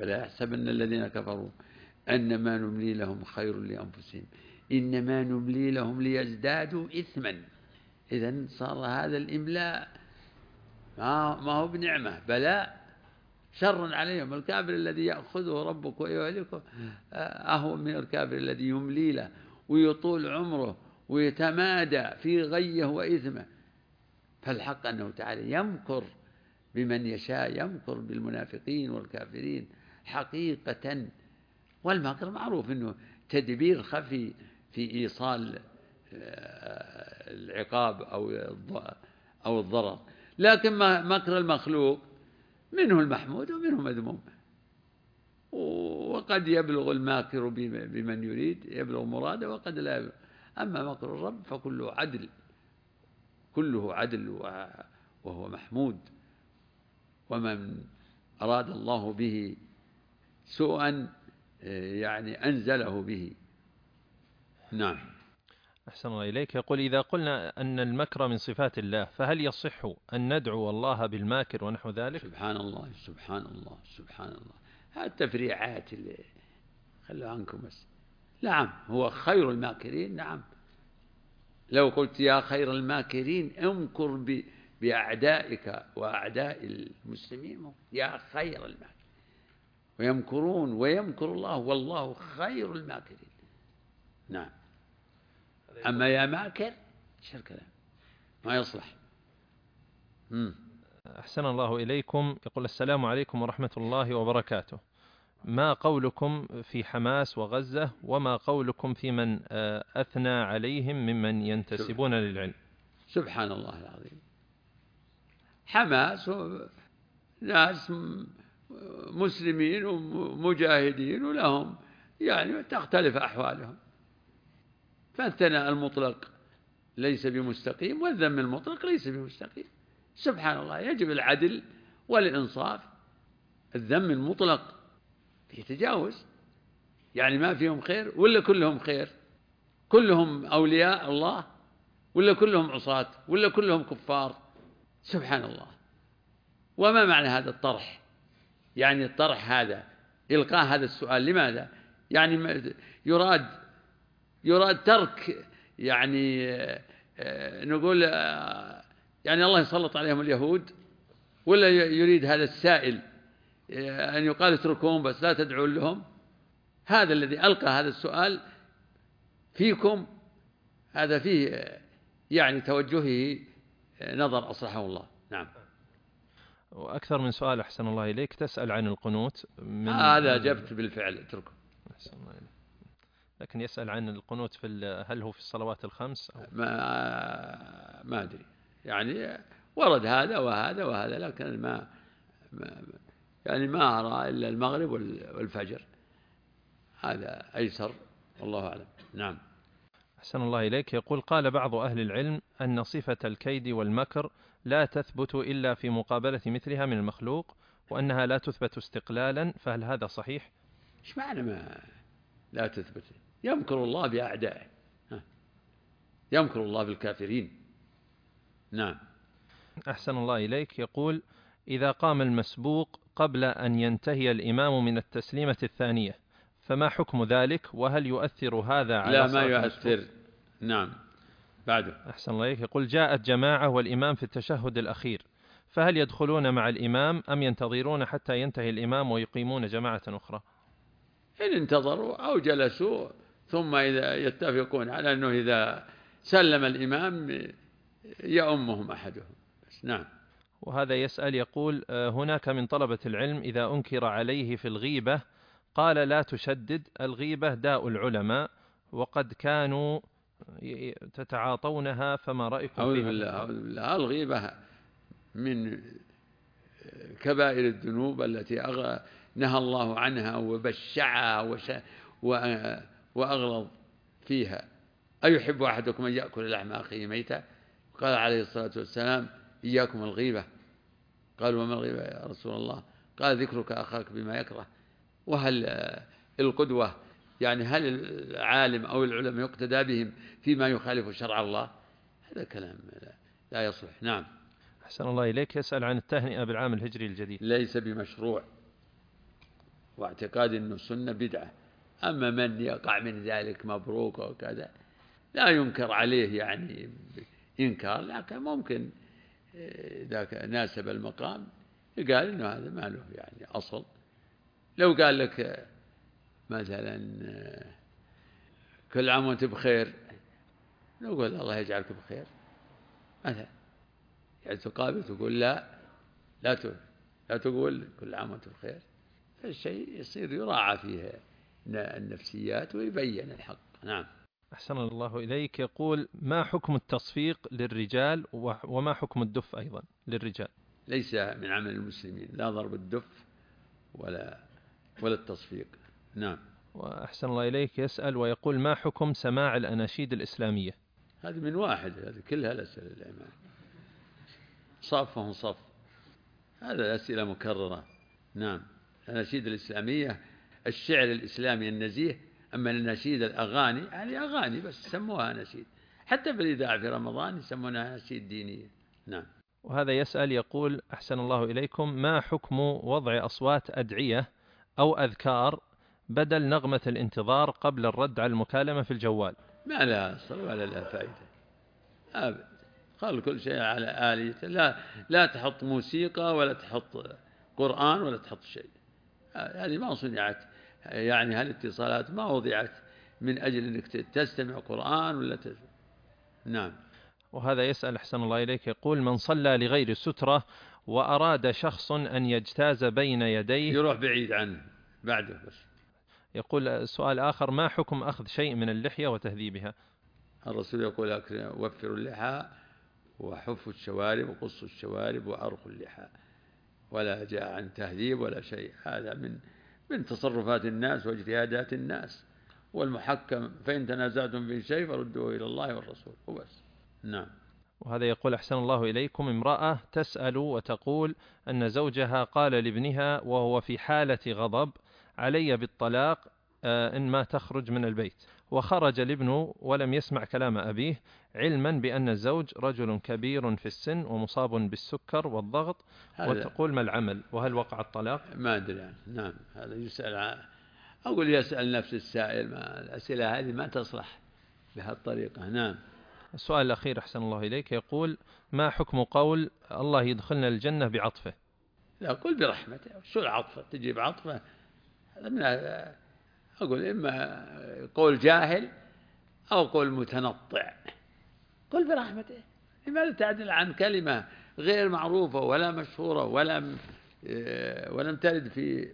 ولا يحسبن الذين كفروا أنما نملي لهم خير لأنفسهم إنما نملي لهم ليزدادوا إثما. إذن صار هذا الإملاء ما هو بنعمة بلاء شر عليهم. الكافر الذي يأخذه ربك ويهلكه أهون من الكافر الذي يملي له ويطول عمره ويتمادى في غيه وإثمه. فالحق أنه تعالى يمكر بمن يشاء، يمكر بالمنافقين والكافرين حقيقة. والمكر معروف أنه تدبير خفي في إيصال العقاب أو الضرر، لكن مكر المخلوق منه المحمود ومنه المذموم، وقد يبلغ الماكر بمن يريد يبلغ مراده وقد لا يبلغ. أما مكر الرب فكله عدل، كله عدل وهو محمود. ومن أراد الله به سوءا يعني أنزله به. نعم. أحسن الله إليك. يقول: إذا قلنا أن المكر من صفات الله فهل يصح أن ندعو الله بالماكر ونحو ذلك؟ سبحان الله سبحان الله سبحان الله. هذه التفريعات اللي خلوا عنكم بس. نعم هو خير الماكرين. نعم لو قلت يا خير الماكرين امكر بأعدائك وأعداء المسلمين، يا خير الماكرين. ويمكرون ويمكر الله والله خير الماكرين. نعم. أما يا ماكر شر كلام ما يصلح. أحسن الله إليكم. يقول: السلام عليكم ورحمة الله وبركاته. ما قولكم في حماس وغزة، وما قولكم في من أثنى عليهم ممن ينتسبون للعلم؟ سبحان الله العظيم. حماس ناس مسلمين ومجاهدين ولهم يعني تختلف أحوالهم، فالثناء المطلق ليس بمستقيم والذم المطلق ليس بمستقيم. سبحان الله. يجب العدل والإنصاف. الذم المطلق فيه تجاوز، يعني ما فيهم خير ولا كلهم خير، كلهم أولياء الله ولا كلهم عصاة ولا كلهم كفار. سبحان الله. وما معنى هذا الطرح؟ يعني الطرح هذا إلقاء هذا السؤال لماذا؟ يعني يراد ترك يعني نقول يعني الله يسلط عليهم اليهود، ولا يريد هذا السائل أن يقال اتركوهم بس لا تدعون لهم؟ هذا الذي ألقى هذا السؤال فيكم هذا فيه يعني توجهه نظر أصلحه الله. نعم. وأكثر من سؤال. أحسن الله إليك. تسأل عن القنوت هذا جبت بالفعل اتركه. أحسن الله إليك. لكن يسأل عن القنوت هل هو في الصلوات الخمس أو؟ ما أدري يعني ورد هذا وهذا وهذا، لكن ما أرى إلا المغرب والفجر، هذا أيسر والله أعلم. نعم. أحسن الله إليك. يقول: قال بعض أهل العلم أن صفة الكيد والمكر لا تثبت إلا في مقابلة مثلها من المخلوق، وأنها لا تثبت استقلالا، فهل هذا صحيح؟ إيش معنى ما لا تثبت؟ يمكر الله بأعدائه، يمكر الله بالكافرين. نعم. أحسن الله إليك. يقول: إذا قام المسبوق قبل أن ينتهي الإمام من التسليمة الثانية فما حكم ذلك، وهل يؤثر هذا على لا ما المسبوق؟ يؤثر. نعم. بعده. أحسن الله إليك. يقول: جاءت جماعة والإمام في التشهد الأخير، فهل يدخلون مع الإمام أم ينتظرون حتى ينتهي الإمام ويقيمون جماعة أخرى؟ إن انتظروا أو جلسوا ثم إذا يتفقون على أنه إذا سلم الإمام يؤمهم أحدهم بس. نعم. وهذا يسأل يقول: هناك من طلبة العلم إذا أنكر عليه في الغيبة قال: لا تشدد، الغيبة داء العلماء وقد كانوا تتعاطونها، فما رأيكم فيها؟ أعوذ بالله أعوذ بالله. الغيبة من كبائر الذنوب التي نهى الله عنها وبشعها وأغلظ فيها. أيحب أحدكم أن يأكل لحم أخيه ميتا؟ قال عليه الصلاة والسلام: إياكم الغيبة. قالوا: وما الغيبة يا رسول الله؟ قال: ذكرك أخاك بما يكره. وهل القدوة يعني هل العالم أو العلماء يقتدى بهم فيما يخالف شرع الله؟ هذا كلام لا يصلح. نعم. أحسن الله إليك. يسأل عن التهنئة بالعام الهجري الجديد. ليس بمشروع واعتقاد أنه السنة بدعة. أما من يقع من ذلك مبروك وكذا لا ينكر عليه يعني إنكار، لكن ممكن إذا ناسب المقام يقال إنه هذا ما له يعني أصل. لو قال لك مثلا كل عام وأنت بخير، نقول الله يجعلك بخير مثلا، يعني تقابل تقول لا تقول كل عام وأنت بخير. فالشيء يصير يراعى فيه النفسيات ويبين الحق. نعم. أحسن الله إليك. يقول: ما حكم التصفيق للرجال وما حكم الدف أيضا للرجال؟ ليس من عمل المسلمين لا ضرب الدف ولا التصفيق. نعم. وأحسن الله إليك يسأل ويقول: ما حكم سماع الأناشيد الإسلامية؟ هذه من واحد، هذه كلها الأسئلة الإيمان صفهم صف، هذا الأسئلة مكررة. نعم. الأناشيد الإسلامية الشعر الإسلامي النزيه، أما الأناشيد الأغاني يعني أغاني بس سموها أناشيد، حتى في الإذاعة في رمضان يسمونها أناشيد دينية. نعم. وهذا يسأل يقول: أحسن الله إليكم، ما حكم وضع أصوات أدعية أو أذكار بدل نغمة الانتظار قبل الرد على المكالمة في الجوال؟ ما لها أصل ولا لها فائدة أبدا. خل كل شيء على آليته، لا تحط موسيقى ولا تحط قرآن ولا تحط شيء. هذه ما صنعت، يعني هالاتصالات ما وضعت من أجل أنك تستمع قرآن ولا نعم. وهذا يسأل أحسن الله إليك يقول: من صلى لغير سترة وأراد شخص أن يجتاز بين يديه، يروح بعيد عنه بعده بس. يقول سؤال آخر: ما حكم أخذ شيء من اللحية وتهذيبها؟ الرسول يقول: وفروا اللحى وحفوا الشوارب وقصوا الشوارب وأرخوا اللحى، ولا جاء عن تهذيب ولا شيء. هذا من تصرفات الناس واجتهادات الناس، والمحكم فإن تنازعتم في شيء فردوه إلى الله والرسول وبس. نعم. وهذا يقول: أحسن الله إليكم، امرأة تسأل وتقول أن زوجها قال لابنها وهو في حالة غضب: علي بالطلاق إن ما تخرج من البيت. وخرج الابن ولم يسمع كلام أبيه، علما بأن الزوج رجل كبير في السن ومصاب بالسكر والضغط، وتقول: ما العمل وهل وقع الطلاق؟ ما أدري. نعم. هذا يسأل أقول يسأل نفس السائل، ما الأسئلة هذه ما تصلح بهالطريقة. نعم. السؤال الأخير أحسن الله إليك يقول: ما حكم قول الله يدخلنا الجنة بعطفه؟ لا، قل برحمته. شو العطفة؟ تجيب عطفة؟ هذا من أقول إما قول جاهل أو قول متنطع. قل برحمته. لماذا تعدل عن كلمة غير معروفة ولا مشهورة ولم ترد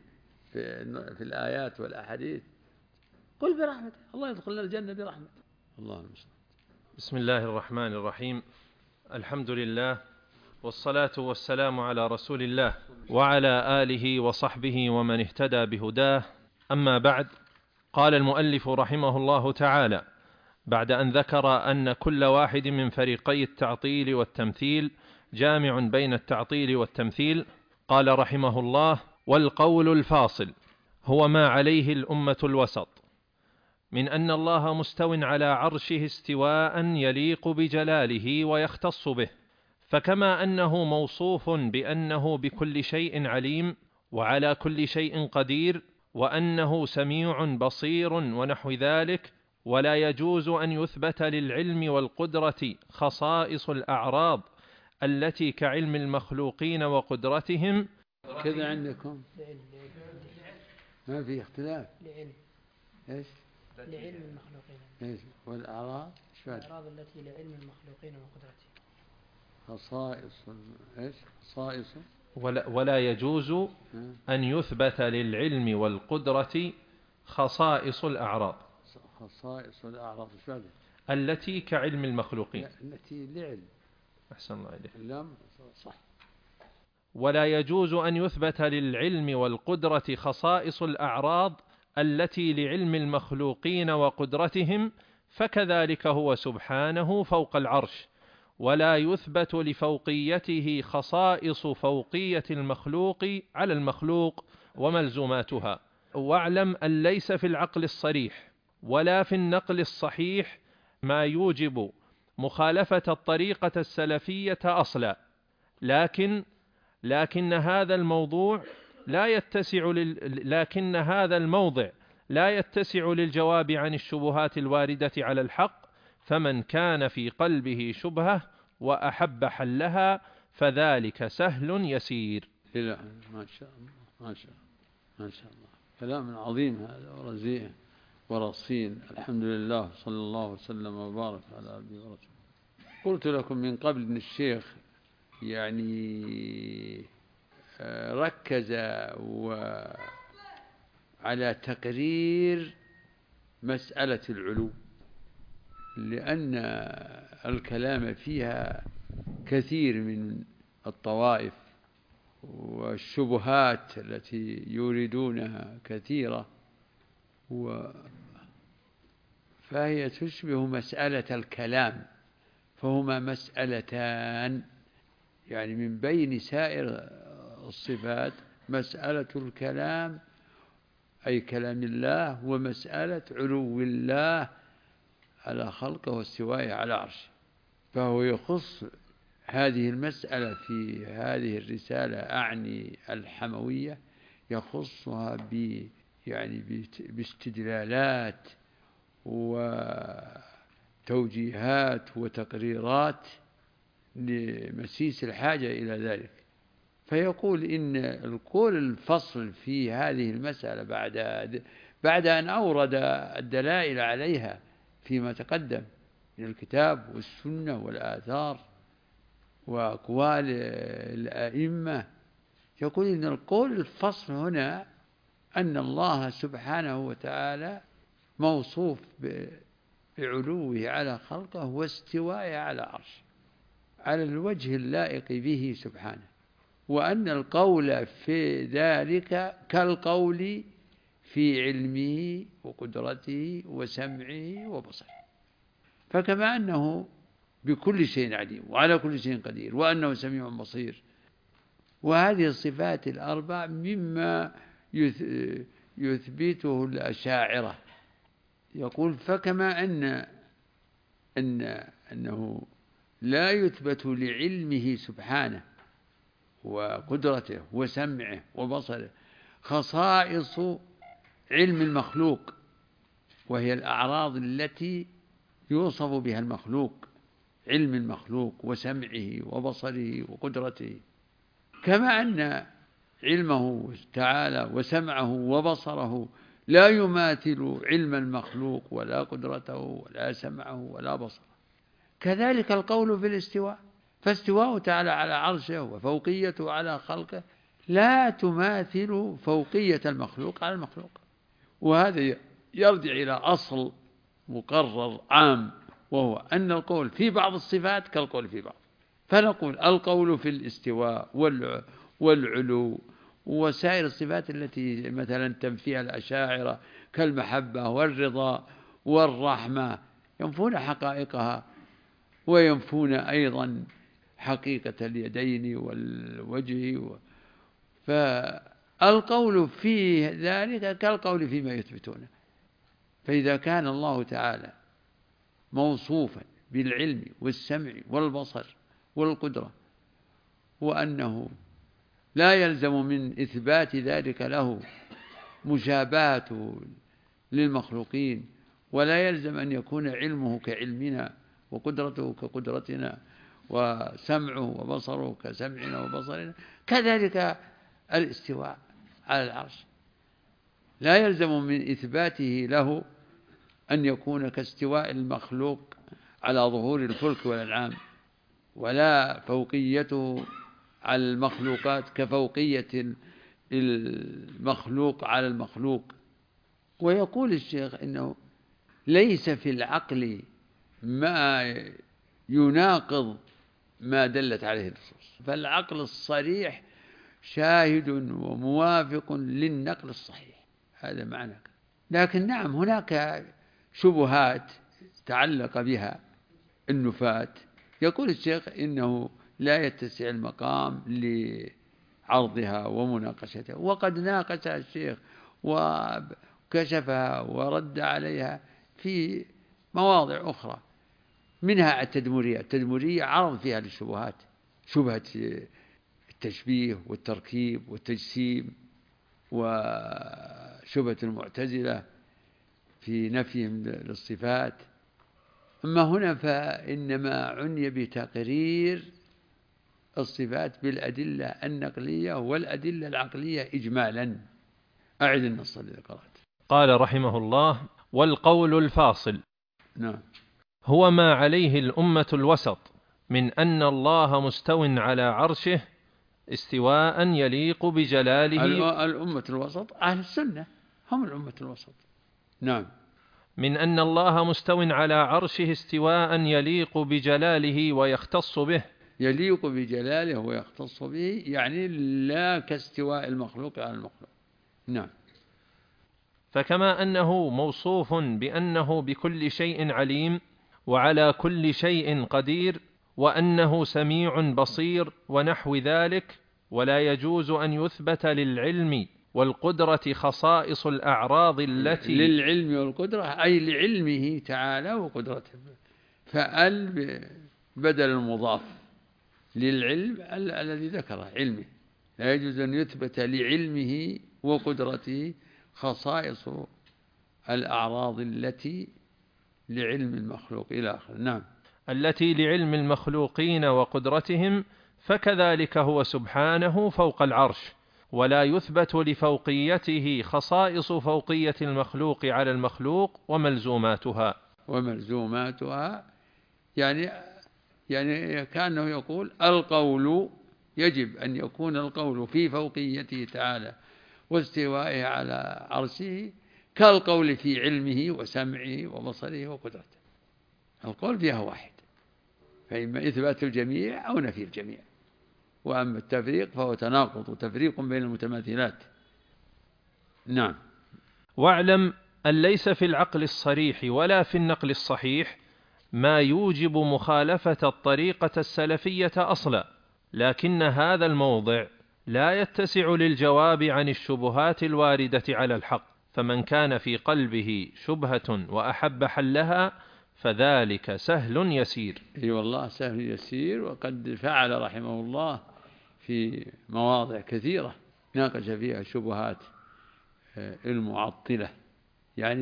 في الآيات والأحاديث؟ قل برحمته. الله يدخلنا الجنة برحمته. الله المستعان. بسم الله الرحمن الرحيم. الحمد لله والصلاة والسلام على رسول الله وعلى آله وصحبه ومن اهتدى بهداه. أما بعد، قال المؤلف رحمه الله تعالى بعد أن ذكر أن كل واحد من فريقي التعطيل والتمثيل جامع بين التعطيل والتمثيل، قال رحمه الله: والقول الفاصل هو ما عليه الأمة الوسط من أن الله مستو على عرشه استواء يليق بجلاله ويختص به، فكما أنه موصوف بأنه بكل شيء عليم وعلى كل شيء قدير وأنه سميع بصير ونحو ذلك، ولا يجوز أن يثبت للعلم والقدرة خصائص الأعراض التي كعلم المخلوقين وقدرتهم. كذا عندكم ما في اختلاف لعلم. إيش؟ لعلم المخلوقين. إيش؟ والأعراض؟ الأعراض التي لعلم المخلوقين وقدرتهم. خصائص. إيش؟ خصائص. ولا يجوز أن يثبت للعلم والقدرة خصائص الأعراض. خصائص الأعراض التي كعلم المخلوقين. التي لعلم. أحسن الله إليك. اللام صح. ولا يجوز أن يثبت للعلم والقدرة خصائص الأعراض التي لعلم المخلوقين وقدرتهم، فكذلك هو سبحانه فوق العرش، ولا يثبت لفوقيته خصائص فوقية المخلوق على المخلوق وملزوماتها. واعلم أن ليس في العقل الصريح ولا في النقل الصحيح ما يوجب مخالفة الطريقة السلفية أصلا، لكن هذا الموضوع لكن هذا الموضع لا يتسع للجواب عن الشبهات الواردة على الحق، فمن كان في قلبه شبهة وأحب حلها فذلك سهل يسير. لا ما شاء الله ما شاء الله ما شاء الله، كلام عظيم هذا ورزيه ورصين. الحمد لله، صلى الله وسلم وبارك على عبده ورسوله. قلت لكم من قبل أن الشيخ يعني ركز على تقرير مسألة العلو، لأن الكلام فيها كثير من الطوائف والشبهات التي يريدونها كثيرة، فهي تشبه مسألة الكلام، فهما مسألتان، يعني من بين سائر الصفات مسألة الكلام أي كلام الله، ومسألة علو الله على خلقه واستوائه على عرشه. فهو يخص هذه المسألة في هذه الرسالة، أعني الحموية، يخصها باستدلالات وتوجيهات وتقريرات لمسيس الحاجة إلى ذلك. فيقول إن القول الفصل في هذه المسألة بعد أن أورد الدلائل عليها فيما تقدم من الكتاب والسنة والآثار وأقوال الأئمة، يقول إن القول الفصل هنا أن الله سبحانه وتعالى موصوف بعلوه على خلقه واستوائه على عرشه على الوجه اللائق به سبحانه، وأن القول في ذلك كالقول في علمه وقدرته وسمعه وبصره. فكما أنه بكل شيء عليم وعلى كل شيء قدير وأنه سميع بصير، وهذه الصفات الأربع مما يثبته الأشاعرة. يقول فكما أنه لا يثبت لعلمه سبحانه وقدرته وسمعه وبصره خصائص علم المخلوق، وهي الأعراض التي يوصف بها المخلوق، علم المخلوق وسمعه وبصره وقدرته، كما أن علمه تعالى وسمعه وبصره لا يماثل علم المخلوق ولا قدرته ولا سمعه ولا بصره. كذلك القول في الاستواء، فاستواءه تعالى على عرشه وفوقيته على خلقه لا تماثل فوقية المخلوق على المخلوق. وهذا يرجع إلى أصل مقرر عام، وهو أن القول في بعض الصفات كالقول في بعض. فنقول القول في الاستواء والعلو وسائر الصفات التي مثلا تنفيها الأشاعرة كالمحبة والرضا والرحمة ينفون حقائقها، وينفون أيضا حقيقة اليدين والوجه، فالقول في ذلك كالقول فيما يثبتونه. فإذا كان الله تعالى موصوفا بالعلم والسمع والبصر والقدرة، وأنه لا يلزم من إثبات ذلك له مشابهته للمخلوقين، ولا يلزم أن يكون علمه كعلمنا وقدرته كقدرتنا وسمعه وبصره كسمعنا وبصرنا، كذلك الاستواء على العرش لا يلزم من إثباته له أن يكون كاستواء المخلوق على ظهور الفلك والأنعام، ولا فوقيته على المخلوقات كفوقية المخلوق على المخلوق. ويقول الشيخ إنه ليس في العقل ما يناقض ما دلت عليه النصوص، فالعقل الصريح شاهد وموافق للنقل الصحيح، هذا معنى. لكن نعم هناك شبهات تعلق بها النفاة، يقول الشيخ إنه لا يتسع المقام لعرضها ومناقشتها، وقد ناقشها الشيخ وكشفها ورد عليها في مواضع أخرى، منها التدمرية عرض فيها للشبهات، شبهة التشبيه والتركيب والتجسيم وشبهة المعتزلة في نفيهم للصفات. أما هنا فإنما عني بتقرير الصفات بالأدلة النقلية والأدلة العقلية إجمالا. أعد النص الذي قرأت. قال رحمه الله: والقول الفاصل نعم. هو ما عليه الأمة الوسط من أن الله مستو على عرشه استواء يليق بجلاله. الأمة الوسط أهل السنة هم الأمة الوسط. نعم. من أن الله مستو على عرشه استواء يليق بجلاله ويختص به. يليق بجلاله ويختص به، يعني لا كاستواء المخلوق على المخلوق. نعم. فكما أنه موصوف بأنه بكل شيء عليم وعلى كل شيء قدير وأنه سميع بصير ونحو ذلك، ولا يجوز أن يثبت للعلم والقدرة خصائص الأعراض التي للعلم والقدرة أي لعلمه تعالى وقدرته، فأل بدل المضاف للعلم الذي ذكره علمه، لا يجوز أن يثبت لعلمه وقدرته خصائص الأعراض التي لعلم المخلوق إلى آخره. نعم. التي لعلم المخلوقين وقدرتهم، فكذلك هو سبحانه فوق العرش، ولا يثبت لفوقيته خصائص فوقية المخلوق على المخلوق وملزوماتها يعني كأنه يقول القول يجب أن يكون القول في فوقيته تعالى واستوائه على عرشه كالقول في علمه وسمعه وبصره وقدرته. القول فيها واحد، فإما إثبات الجميع أو نفي الجميع، وأما التفريق فهو تناقض وتفريق بين المتماثلات. نعم. واعلم أن ليس في العقل الصريح ولا في النقل الصحيح ما يوجب مخالفة الطريقة السلفية أصلا، لكن هذا الموضع لا يتسع للجواب عن الشبهات الواردة على الحق، فمن كان في قلبه شبهة وأحب حلها فذلك سهل يسير. أي والله سهل يسير، وقد فعل رحمه الله في مواضع كثيرة ناقش فيها شبهات المعطلة، يعني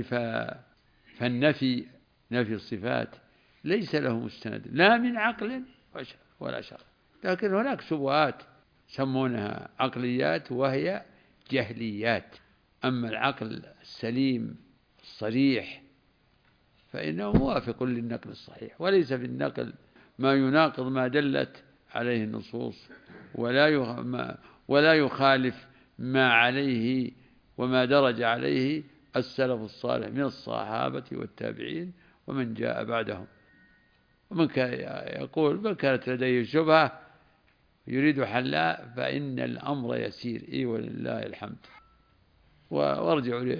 فالنفي نفي الصفات ليس له مستند لا من عقل ولا شرع، لكن هناك شبهات يسمونها عقليات وهي جهليات. أما العقل السليم الصريح فإنه موافق للنقل الصحيح، وليس في النقل ما يناقض ما دلت عليه النصوص، ولا يخالف ما عليه وما درج عليه السلف الصالح من الصحابة والتابعين ومن جاء بعدهم. ومن يقول من كانت لديه شبهة يريد حلها فإن الأمر يسير. ولله الحمد. وارجعوا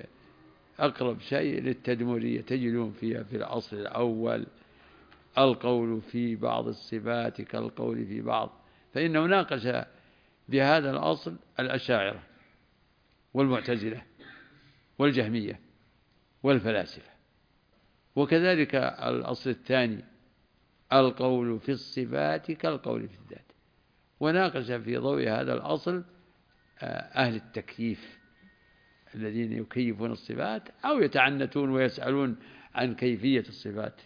أقرب شيء للتدمرية تجدون فيها في الأصل الأول القول في بعض الصفات كالقول في بعض، فإنه ناقش بهذا الأصل الأشاعرة والمعتزلة والجهمية والفلاسفة. وكذلك الأصل الثاني القول في الصفات كالقول في الذات، وناقش في ضوء هذا الأصل أهل التكييف الذين يكيفون الصفات أو يتعنتون ويسألون عن كيفية الصفات.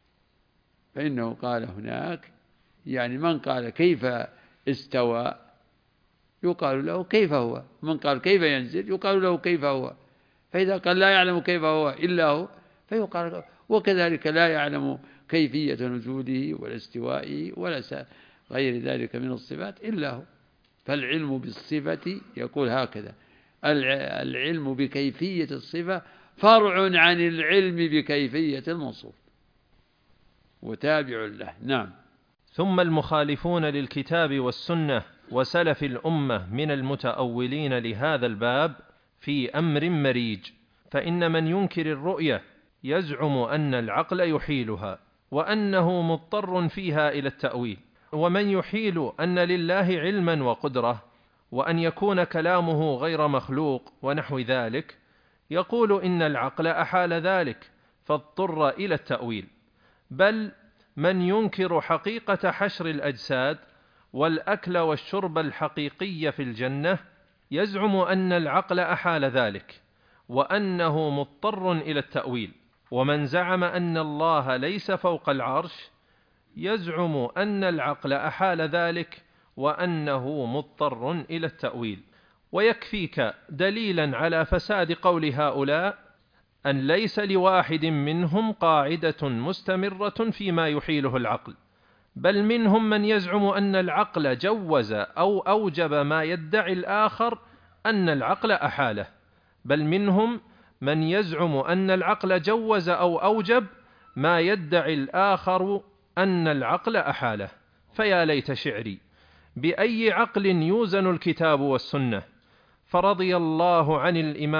فإنه قال هناك يعني من قال كيف استوى يقال له كيف هو، من قال كيف ينزل يقال له كيف هو، فإذا قال لا يعلم كيف هو إلا هو فيقال، وكذلك لا يعلم كيفية نزوله ولا استوائه ولا غير ذلك من الصفات إلا هو. فالعلم بالصفة يقول هكذا: العلم بكيفية الصفة فرع عن العلم بكيفية الموصوف وتابع له. نعم. ثم المخالفون للكتاب والسنة وسلف الأمة من المتأولين لهذا الباب في أمر مريج، فإن من ينكر الرؤية يزعم أن العقل يحيلها وأنه مضطر فيها إلى التأويل، ومن يحيل أن لله علما وقدرة وأن يكون كلامه غير مخلوق ونحو ذلك يقول إن العقل أحال ذلك فاضطر إلى التأويل. بل من ينكر حقيقة حشر الأجساد والأكل والشرب الحقيقي في الجنة يزعم أن العقل أحال ذلك وأنه مضطر إلى التأويل. ومن زعم أن الله ليس فوق العرش يزعم أن العقل أحال ذلك وأنه مضطر إلى التأويل. ويكفيك دليلا على فساد قول هؤلاء أن ليس لواحد منهم قاعدة مستمرة فيما يحيله العقل، بل منهم من يزعم أن العقل جوز أو أوجب ما يدعي الآخر أن العقل أحاله، بل منهم من يزعم أن العقل جوز أو أوجب ما يدعي الآخر أن العقل أحاله. فيا ليت شعري بأي عقل يوزن الكتاب والسنة. فرضي الله عن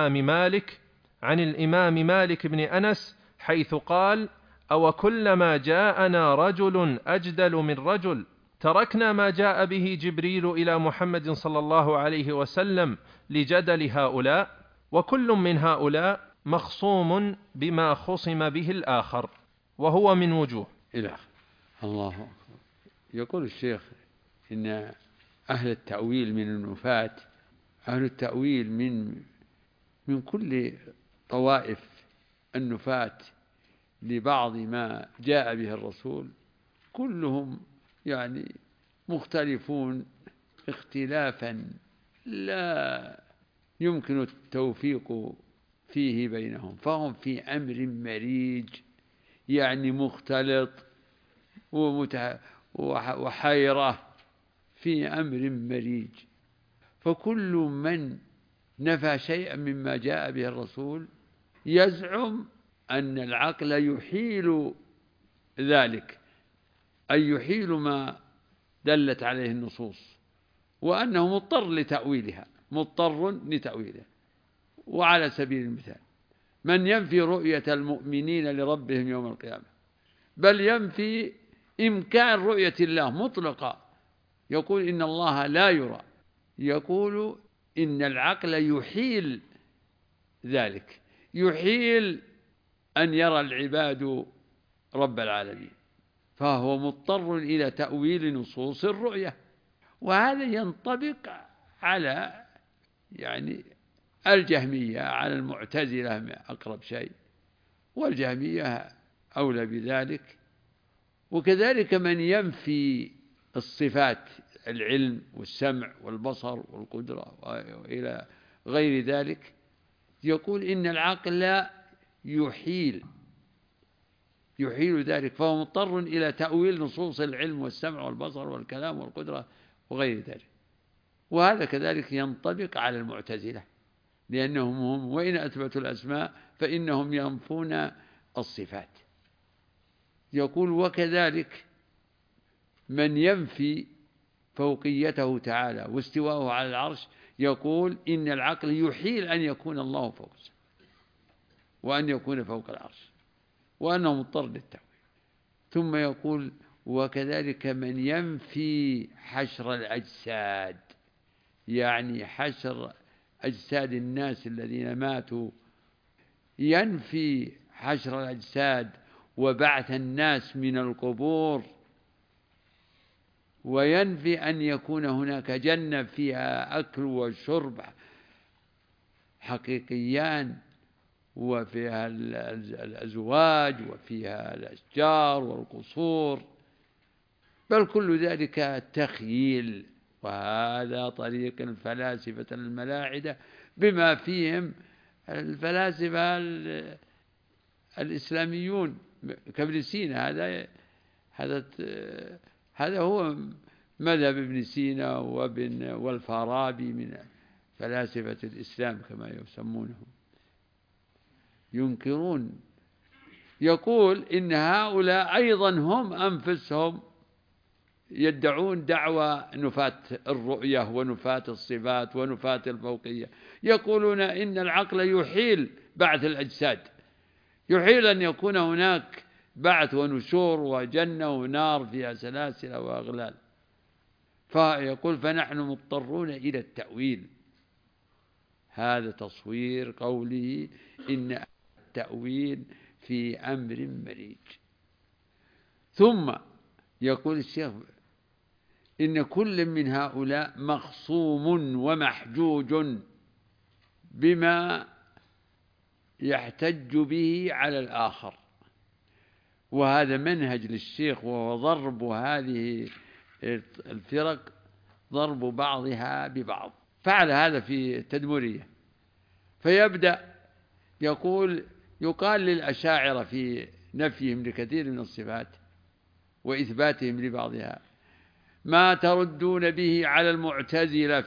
الإمام مالك بن أنس حيث قال: أو كلما جاءنا رجل أجدل من رجل تركنا ما جاء به جبريل إلى محمد صلى الله عليه وسلم لجدل هؤلاء، وكل من هؤلاء مخصوم بما خصم به الآخر، وهو من وجوه. إلى الله أكبر. يقول الشيخ إن أهل التأويل من النفاة، أهل التأويل من كل طوائف النفاة لبعض ما جاء به الرسول، كلهم يعني مختلفون اختلافا لا يمكن التوفيق فيه بينهم، فهم في أمر مريج، يعني مختلط وحيرة في أمر مريج. فكل من نفى شيئا مما جاء به الرسول يزعم أن العقل يحيل ذلك، أي يحيل ما دلت عليه النصوص، وأنه مضطر لتأويلها. وعلى سبيل المثال من ينفي رؤية المؤمنين لربهم يوم القيامة، بل ينفي إمكان رؤية الله مطلقا، يقول إن الله لا يرى، يقول إن العقل يحيل ذلك، يحيل أن يرى العباد رب العالمين، فهو مضطر إلى تأويل نصوص الرؤية. وهذا ينطبق على يعني الجهمية، على المعتزلة أقرب شيء، والجهمية أولى بذلك. وكذلك من ينفي الصفات، العلم والسمع والبصر والقدرة وإلى غير ذلك، يقول إن العقل يحيل ذلك، فهو مضطر إلى تأويل نصوص العلم والسمع والبصر والكلام والقدرة وغير ذلك. وهذا كذلك ينطبق على المعتزلة، لأنهم هم وإن أثبتوا الأسماء فإنهم ينفون الصفات. يقول وكذلك من ينفي فوقيته تعالى واستواءه على العرش، يقول إن العقل يحيل أن يكون الله فوق السماء وأن يكون فوق العرش، وأنه مضطر للتأويل. ثم يقول وكذلك من ينفي حشر الأجساد، يعني حشر أجساد الناس الذين ماتوا، ينفي حشر الأجساد وبعث الناس من القبور، وينفي أن يكون هناك جنة فيها أكل وشرب حقيقيان، وفيها الأزواج وفيها الأشجار والقصور، بل كل ذلك تخييل. وهذا طريق الفلاسفة الملاحدة بما فيهم الفلاسفة الإسلاميون كابن سينا. هذا هو مذهب ابن سينا والفارابي من فلاسفة الإسلام كما يسمونهم، ينكرون. يقول إن هؤلاء أيضا هم أنفسهم يدعون دعوى نفاة الرؤية ونفاة الصفات ونفاة الفوقية، يقولون إن العقل يحيل بعث الأجساد، يحيل أن يكون هناك بعث ونشور وجنة ونار فيها سلاسل وأغلال. فيقول فنحن مضطرون إلى التأويل. هذا تصوير قوله إن التأويل في أمر مريج. ثم يقول الشيخ إن كل من هؤلاء مخصوم ومحجوج بما يحتج به على الآخر، وهذا منهج للشيخ، وهو ضرب هذه الفرق، ضرب بعضها ببعض. فعل هذا في التدمرية، فيبدأ يقال للأشاعرة في نفيهم لكثير من الصفات وإثباتهم لبعضها: ما تردون به على المعتزلة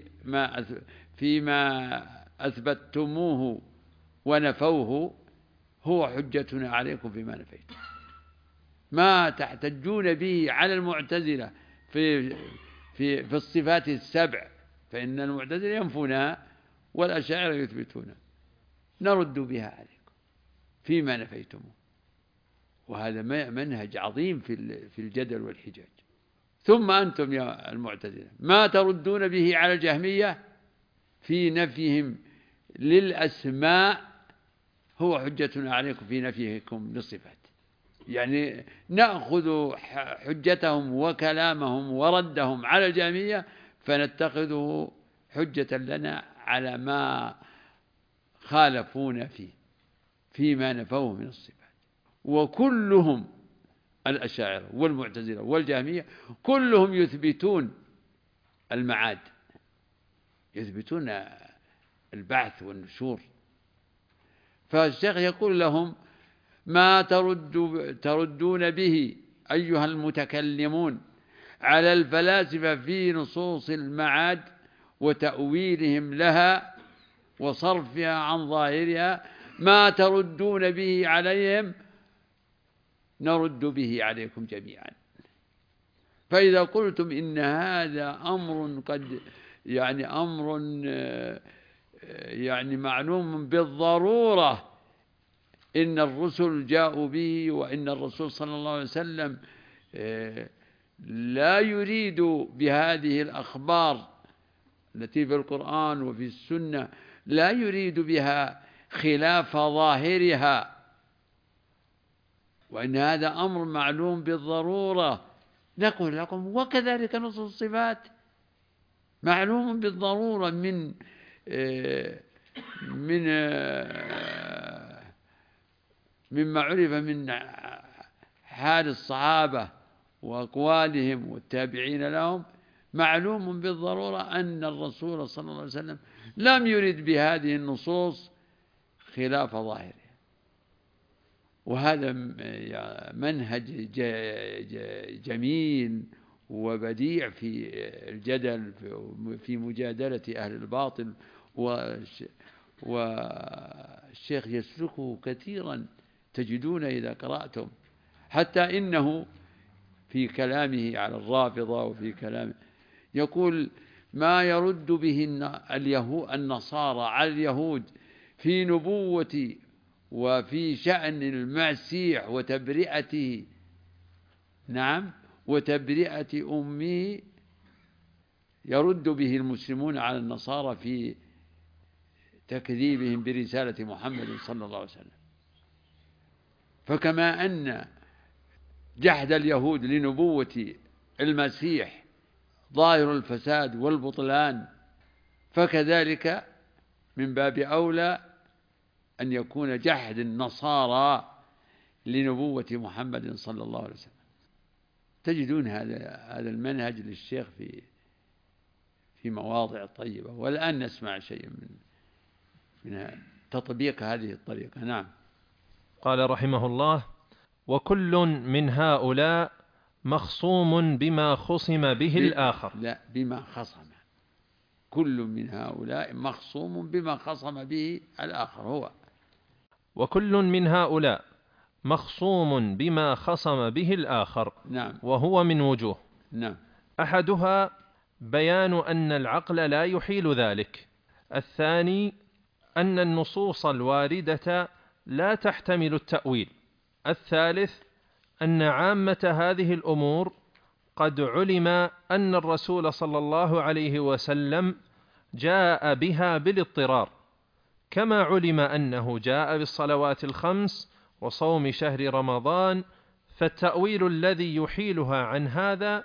فيما أثبتتموه ونفوه هو حجتنا عليكم فيما نفيتم. ما تحتجون به على المعتزلة في الصفات السبع، فإن المعتزلة ينفونها والأشاعرة يثبتونها، نرد بها عليكم فيما نفيتموه. وهذا منهج عظيم في الجدل والحجاج. ثم أنتم يا المعتزلة ما تردون به على الجهمية في نفيهم للأسماء هو حجتنا عليكم في نفيكم للصفات. يعني نأخذ حجتهم وكلامهم وردهم على الجهمية فنتخذه حجة لنا على ما خالفون فيما نفوه من الصفات. وكلهم الأشاعرة والمعتزلة والجهمية كلهم يثبتون المعاد، يثبتون البعث والنشور. فالشيخ يقول لهم: ما تردون به أيها المتكلمون على الفلاسفة في نصوص المعاد وتأويلهم لها وصرفها عن ظاهرها، ما تردون به عليهم نرد به عليكم جميعا. فإذا قلتم إن هذا أمر أمر معلوم بالضرورة، إن الرسل جاءوا به، وإن الرسول صلى الله عليه وسلم لا يريد بهذه الأخبار التي في القرآن وفي السنة، لا يريد بها خلاف ظاهرها، وإن هذا أمر معلوم بالضرورة، نقول لكم وكذلك نصوص الصفات معلوم بالضرورة مما عرف من حال الصحابة وأقوالهم والتابعين لهم، معلوم بالضرورة أن الرسول صلى الله عليه وسلم لم يرد بهذه النصوص خلاف ظاهرها. وهذا منهج جميل وبديع في الجدل في مجادلة أهل الباطل، والشيخ يسلكه كثيرا، تجدون إذا قرأتم، حتى إنه في كلامه على الرافضة وفي كلامه يقول: ما يرد به النصارى على اليهود في نبوة وفي شأن المسيح وتبرئته، وتبرئة أمه، يرد به المسلمون على النصارى في تكذيبهم برسالة محمد صلى الله عليه وسلم. فكما أن جحد اليهود لنبوة المسيح ظاهر الفساد والبطلان، فكذلك من باب أولى أن يكون جحد النصارى لنبوة محمد صلى الله عليه وسلم. تجدون هذا المنهج للشيخ في مواضع طيبة. والآن نسمع شيء من تطبيق هذه الطريقة. نعم. قال رحمه الله: وكل من هؤلاء مخصوم بما خصم به الآخر. لا، بما خصم. كل من هؤلاء مخصوم بما خصم به الآخر. هو وكل من هؤلاء مخصوم بما خصم به الآخر. نعم. وهو من وجوه. نعم. أحدها بيان أن العقل لا يحيل ذلك. الثاني أن النصوص الواردة لا تحتمل التأويل. الثالث أن عامة هذه الأمور قد علم أن الرسول صلى الله عليه وسلم جاء بها بالاضطرار، كما علم أنه جاء بالصلوات الخمس وصوم شهر رمضان، فالتأويل الذي يحيلها عن هذا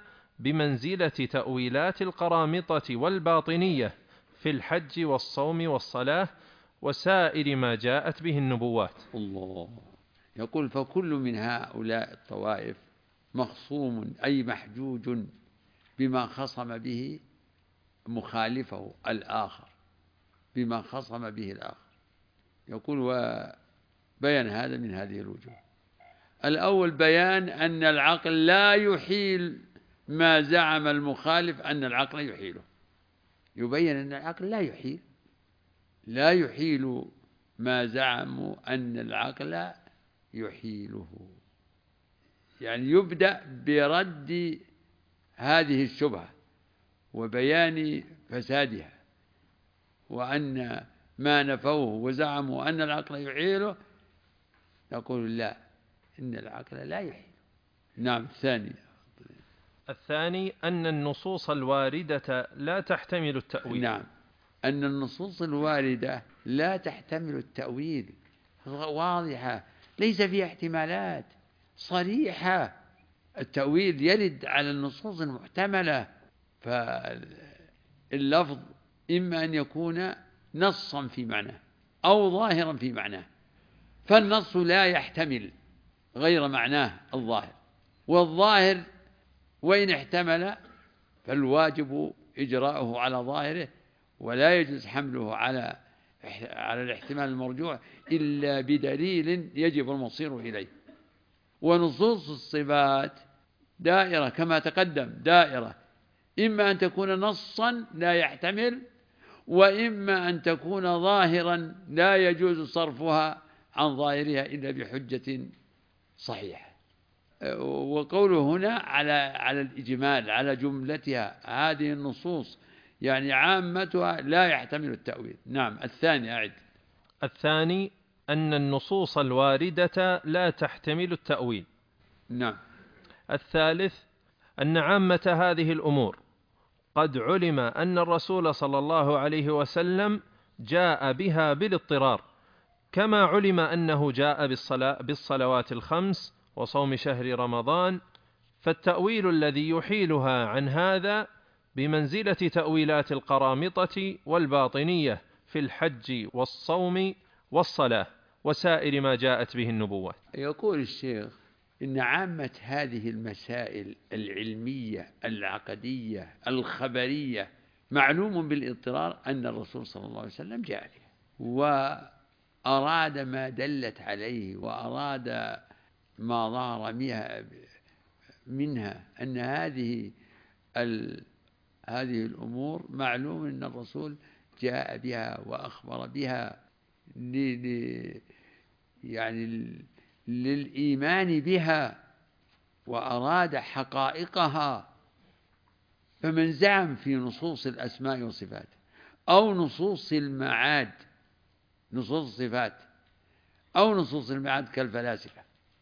بمنزلة تأويلات القرامطة والباطنية في الحج والصوم والصلاة وسائر ما جاءت به النبوات. الله. يقول فكل من هؤلاء الطوائف مخصوم أي محجوج بما خصم به مخالفه الآخر، بما خصم به الآخر. يقول وبيان هذا من هذه الوجوه. الأول بيان أن العقل لا يحيل ما زعم المخالف أن العقل يحيله، يبين أن العقل لا يحيل ما زعموا أن العقل يحيله. يعني يبدأ برد هذه الشبهة وبيان فسادها، وأن ما نفوه وزعموا أن العقل يحيله نقول لا، إن العقل لا يحيل. نعم. الثاني أن النصوص الواردة لا تحتمل التأويل. نعم، أن النصوص الواردة لا تحتمل التأويل، واضحة ليس فيها احتمالات، صريحة. التأويل يرد على النصوص المحتملة، فاللفظ إما أن يكون نصا في معناه أو ظاهرا في معناه، فالنص لا يحتمل غير معناه الظاهر، والظاهر وإن احتمل فالواجب إجراؤه على ظاهره، ولا يجوز حمله على الاحتمال المرجوح إلا بدليل يجب المصير إليه. ونصوص الصفات دائرة كما تقدم، دائرة إما أن تكون نصا لا يحتمل، وإما أن تكون ظاهرا لا يجوز صرفها عن ظاهرها إلا بحجة صحيحة. وقوله هنا على الإجمال، على جملتها، هذه النصوص يعني عامتها لا يحتمل التأويل. نعم. الثاني أعد. الثاني أن النصوص الواردة لا تحتمل التأويل. نعم. الثالث أن عامة هذه الأمور قد علم أن الرسول صلى الله عليه وسلم جاء بها بالاضطرار، كما علم أنه جاء بالصلوات الخمس وصوم شهر رمضان، فالتأويل الذي يحيلها عن هذا بمنزلة تأويلات القرامطة والباطنية في الحج والصوم والصلاة وسائر ما جاءت به النبوات. يقول الشيخ إن عامة هذه المسائل العلمية العقدية الخبرية معلوم بالاضطرار أن الرسول صلى الله عليه وسلم جاء بها وأراد ما دلت عليه، وأراد ما ظهر منها أن هذه الأمور معلوم أن الرسول جاء بها وأخبر بها يعني للإيمان بها، وأراد حقائقها. فمن زعم في نصوص الأسماء والصفات أو نصوص المعاد، نصوص الصفات أو نصوص المعاد كالفلاسفة،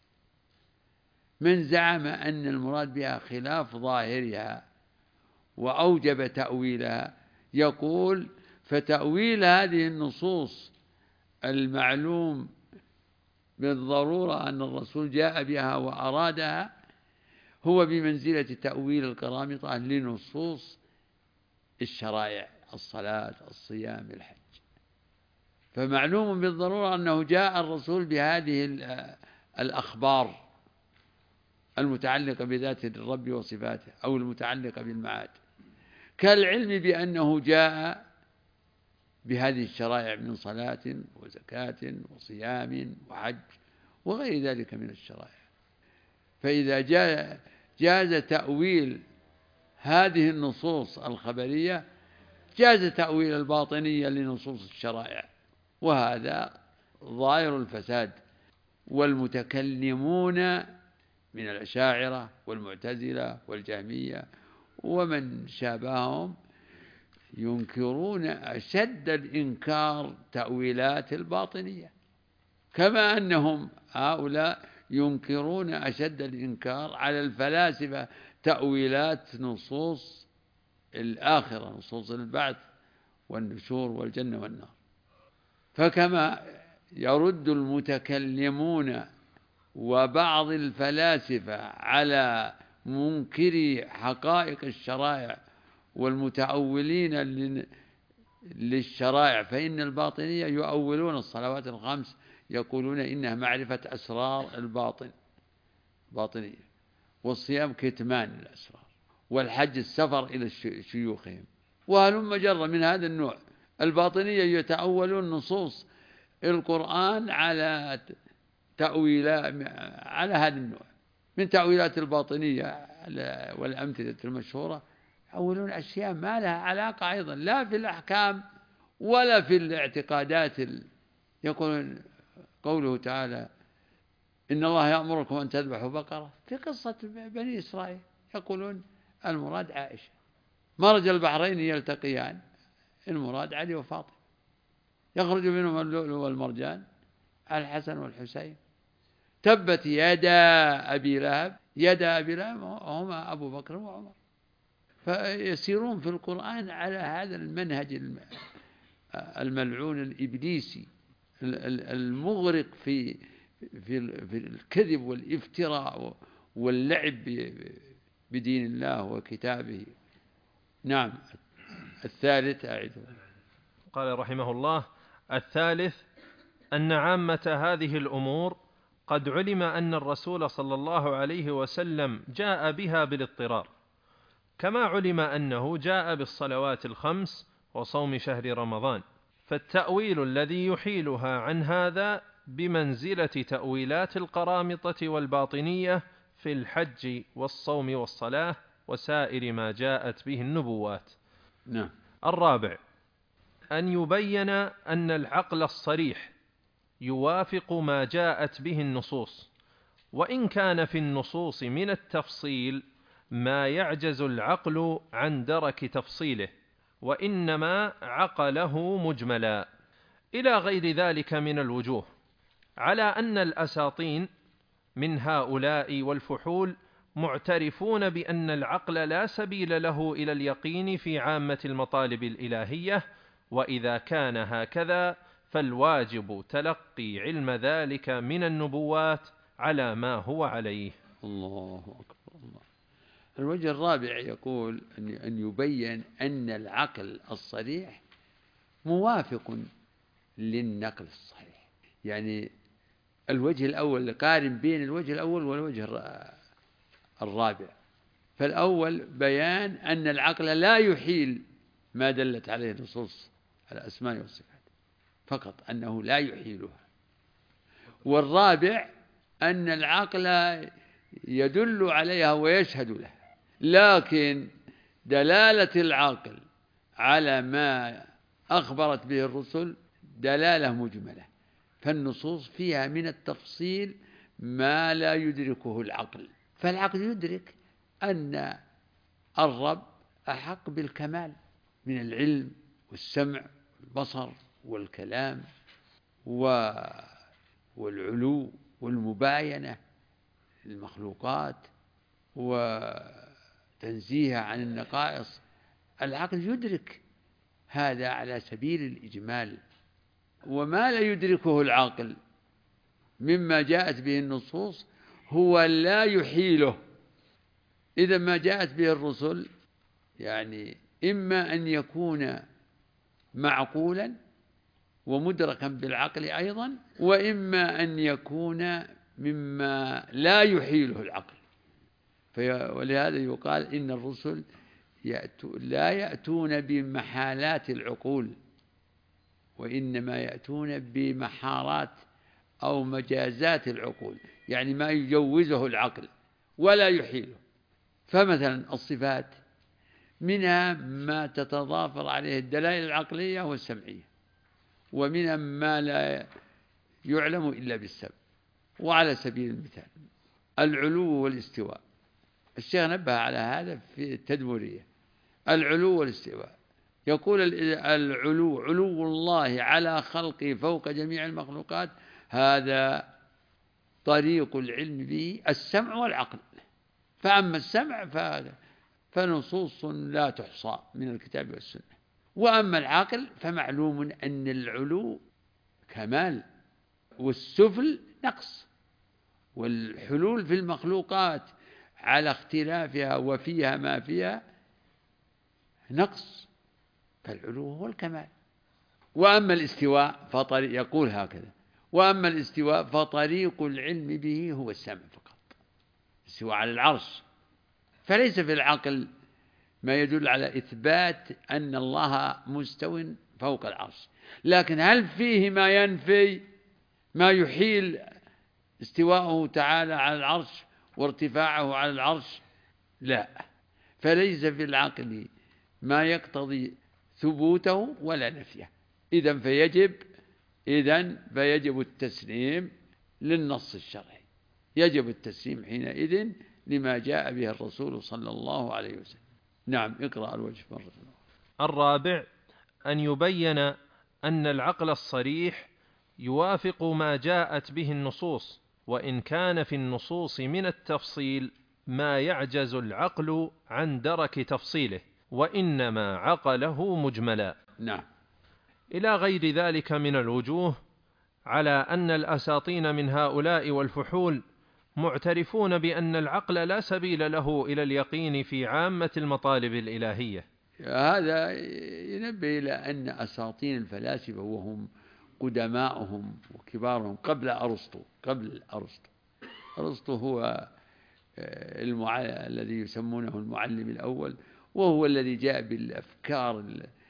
من زعم أن المراد بها خلاف ظاهرها وأوجب تأويلها، يقول فتأويل هذه النصوص المعلوم بالضرورة أن الرسول جاء بها وأرادها هو بمنزلة تأويل القرامطة لنصوص الشرائع، الصلاة، الصيام، الحج. فمعلوم بالضرورة أنه جاء الرسول بهذه الأخبار المتعلقة بذات الرب وصفاته أو المتعلقة بالمعاد، كالعلم بأنه جاء بهذه الشرائع من صلاة وزكاة وصيام وحج وغير ذلك من الشرائع. فإذا جاز تأويل هذه النصوص الخبرية جاز تأويل الباطنية لنصوص الشرائع، وهذا ظاهر الفساد. والمتكلمون من الأشاعرة والمعتزلة والجهمية ومن شابههم ينكرون أشد الإنكار تأويلات الباطنية، كما أنهم هؤلاء ينكرون أشد الإنكار على الفلاسفة تأويلات نصوص الآخرة، نصوص البعث والنشور والجنة والنار. فكما يرد المتكلمون وبعض الفلاسفة على منكري حقائق الشرائع والمتأولين للشرائع، فإن الباطنية يؤولون الصلوات الخمس، يقولون إنها معرفة أسرار باطنية، والصيام كتمان الأسرار، والحج السفر إلى شيوخهم، وهلم جرا من هذا النوع. الباطنية يتأولون نصوص القرآن على تأويلات على هذا النوع من تأويلات الباطنية والأمثلة المشهورة، يأولون أشياء ما لها علاقة أيضا لا في الأحكام ولا في الاعتقادات. يقولون قوله تعالى إن الله يأمركم أن تذبحوا بقرة في قصة بني إسرائيل، يقولون المراد عائشة، مرج البحرين يلتقيان، المراد علي وفاطمة، يخرج منهم اللؤلؤ والمرجان، الحسن والحسين، تبت يدا أبي لهب، يدا أبي لهب هما أبو بكر وعمر. فيسيرون في القرآن على هذا المنهج الملعون الإبليسي المغرق في الكذب والافتراء واللعب بدين الله وكتابه. نعم. الثالث أعده. قال رحمه الله: الثالث أن عامة هذه الأمور قد علم أن الرسول صلى الله عليه وسلم جاء بها بالاضطرار، كما علم أنه جاء بالصلوات الخمس وصوم شهر رمضان، فالتأويل الذي يحيلها عن هذا بمنزلة تأويلات القرامطة والباطنية في الحج والصوم والصلاة وسائر ما جاءت به النبوات. نعم. الرابع أن يبين أن العقل الصريح يوافق ما جاءت به النصوص، وإن كان في النصوص من التفصيل ما يعجز العقل عن درك تفصيله، وإنما عقله مجملا، إلى غير ذلك من الوجوه، على أن الأساطين من هؤلاء والفحول معترفون بأن العقل لا سبيل له إلى اليقين في عامة المطالب الإلهية، وإذا كان هكذا فالواجب تلقي علم ذلك من النبوات على ما هو عليه. الله أكبر. الله. الوجه الرابع يقول أن يبين أن العقل الصريح موافق للنقل الصحيح. يعني الوجه الأول قارن بين الوجه الأول والوجه الرابع. فالأول بيان أن العقل لا يحيل ما دلت عليه النصوص على الأسماء والصفات، فقط أنه لا يحيلها. والرابع أن العقل يدل عليها ويشهد لها، لكن دلالة العقل على ما أخبرت به الرسل دلالة مجملة، فالنصوص فيها من التفصيل ما لا يدركه العقل. فالعقل يدرك أن الرب أحق بالكمال من العلم والسمع والبصر والكلام والعلو والمباينة للمخلوقات وتنزيهها عن النقائص. العقل يدرك هذا على سبيل الإجمال، وما لا يدركه العقل مما جاءت به النصوص هو لا يحيله. إذا ما جاءت به الرسل يعني إما أن يكون معقولا ومدركا بالعقل أيضا، وإما أن يكون مما لا يحيله العقل. ولهذا يقال إن الرسل لا يأتون بمحالات العقول، وإنما يأتون بمحارات أو مجازات العقول، يعني ما يجوزه العقل ولا يحيله. فمثلا الصفات منها ما تتضافر عليه الدلائل العقلية والسمعية، ومنها ما لا يعلم إلا بالسمع. وعلى سبيل المثال العلو والاستواء، الشيخ نبه على هذا في التدمرية. العلو والاستواء يقول العلو علو الله على خلقه فوق جميع المخلوقات، هذا طريق العلم به السمع والعقل. فأما السمع فنصوص لا تحصى من الكتاب والسنة، وأما العقل فمعلوم أن العلو كمال والسفل نقص، والحلول في المخلوقات على اختلافها وفيها ما فيها نقص، فالعلو هو الكمال. وأما الاستواء يقول هكذا: وأما الاستواء فطريق العلم به هو السمع فقط. استواء على العرش، فليس في العقل ما يدل على إثبات أن الله مستو فوق العرش، لكن هل فيه ما ينفي ما يحيل استواءه تعالى على العرش وارتفاعه على العرش؟ لا، فليس في العقل ما يقتضي ثبوته ولا نفيه. إذن فيجب التسليم للنص الشرعي، يجب التسليم حينئذ لما جاء به الرسول صلى الله عليه وسلم. نعم، اقرأ الوجه مرة أخرى. الرابع أن يبين أن العقل الصريح يوافق ما جاءت به النصوص، وإن كان في النصوص من التفصيل ما يعجز العقل عن درك تفصيله، وإنما عقله مجملا. نعم. إلى غير ذلك من الوجوه، على أن الأساطين من هؤلاء والفحول معترفون بأن العقل لا سبيل له إلى اليقين في عامة المطالب الإلهية. هذا ينبه إلى أن أساطين الفلاسفة وهم قدماؤهم وكبارهم قبل أرسطو أرسطو هو الذي يسمونه المعلم الأول، وهو الذي جاء بالأفكار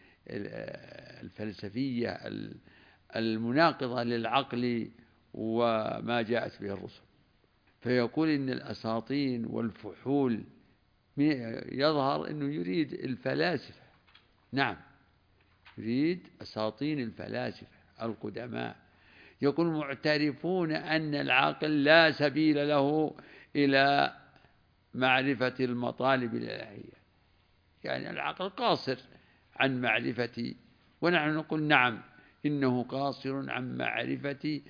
الفلسفية المناقضة للعقل وما جاءت به الرسل. فيقول إن الأساطين والفحول يظهر أنه يريد الفلاسفة، نعم، يريد أساطين الفلاسفة القدماء، يقول معترفون أن العقل لا سبيل له إلى معرفة المطالب الإلهية، يعني العقل قاصر عن معرفة، ونحن نقول نعم إنه قاصر عن معرفة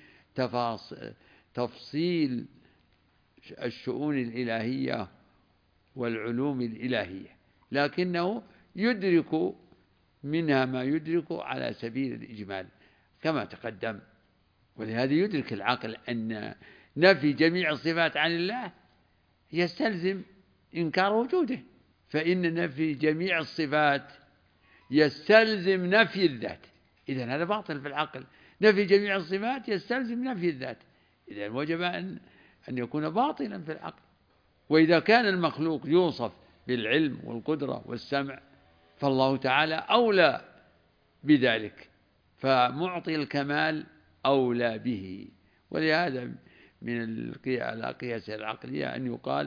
تفصيل الشؤون الإلهية والعلوم الإلهية، لكنه يدرك منها ما يدرك على سبيل الإجمال كما تقدم. ولهذا يدرك العقل أن نفي جميع الصفات عن الله يستلزم إنكار وجوده، فإن نفي جميع الصفات يستلزم نفي الذات، إذن هذا باطل في العقل. نفي جميع الصفات يستلزم نفي الذات، إذن وجب أن يكون باطلا في العقل. وإذا كان المخلوق يوصف بالعلم والقدرة والسمع فالله تعالى أولى بذلك، فمعطي الكمال أولى به. ولهذا من القياس العقلية أن يقال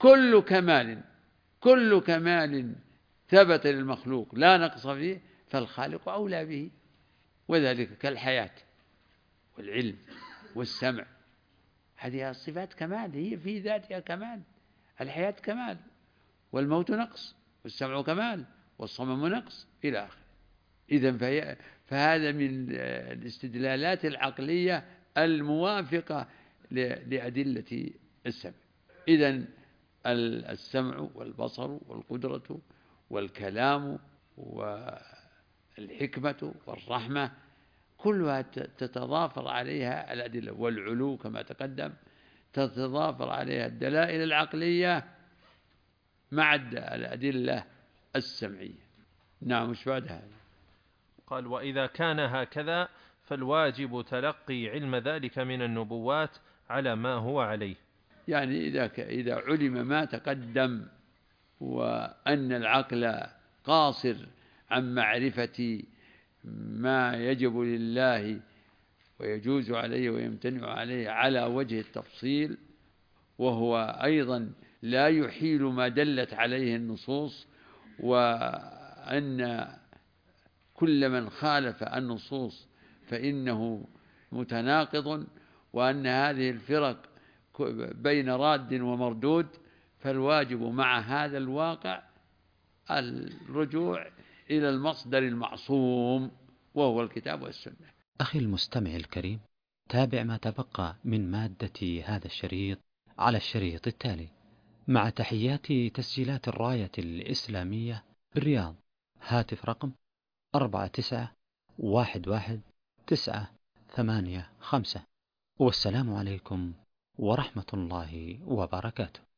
كل كمال ثبت للمخلوق لا نقص فيه فالخالق أولى به، وذلك كالحياة والعلم والسمع، هذه الصفات كمال، هي في ذاتها كمال. الحياة كمال، والموت نقص، والسمع كمال، والصمم نقص، إلى آخره. إذن فهذا من الاستدلالات العقلية الموافقة لأدلة السمع. إذن السمع والبصر والقدرة والكلام والحكمة والرحمة كلها تتضافر عليها الأدلة، والعلو كما تقدم تتضافر عليها الدلائل العقلية مع الأدلة السمعية. نعم، مش بعد هذا؟ قال: وإذا كان هكذا فالواجب تلقي علم ذلك من النبوات على ما هو عليه. يعني إذا علم ما تقدم وأن العقل قاصر عن معرفة ما يجب لله ويجوز عليه ويمتنع عليه على وجه التفصيل، وهو أيضا لا يحيل ما دلت عليه النصوص، وأن كل من خالف النصوص فإنه متناقض، وأن هذه الفرق بين راد ومردود، فالواجب مع هذا الواقع الرجوع إلى المصدر المعصوم وهو الكتاب والسنة. أخي المستمع الكريم، تابع ما تبقى من مادة هذا الشريط على الشريط التالي، مع تحيات تسجيلات الراية الإسلامية بالرياض. هاتف رقم 49111985. والسلام عليكم ورحمة الله وبركاته.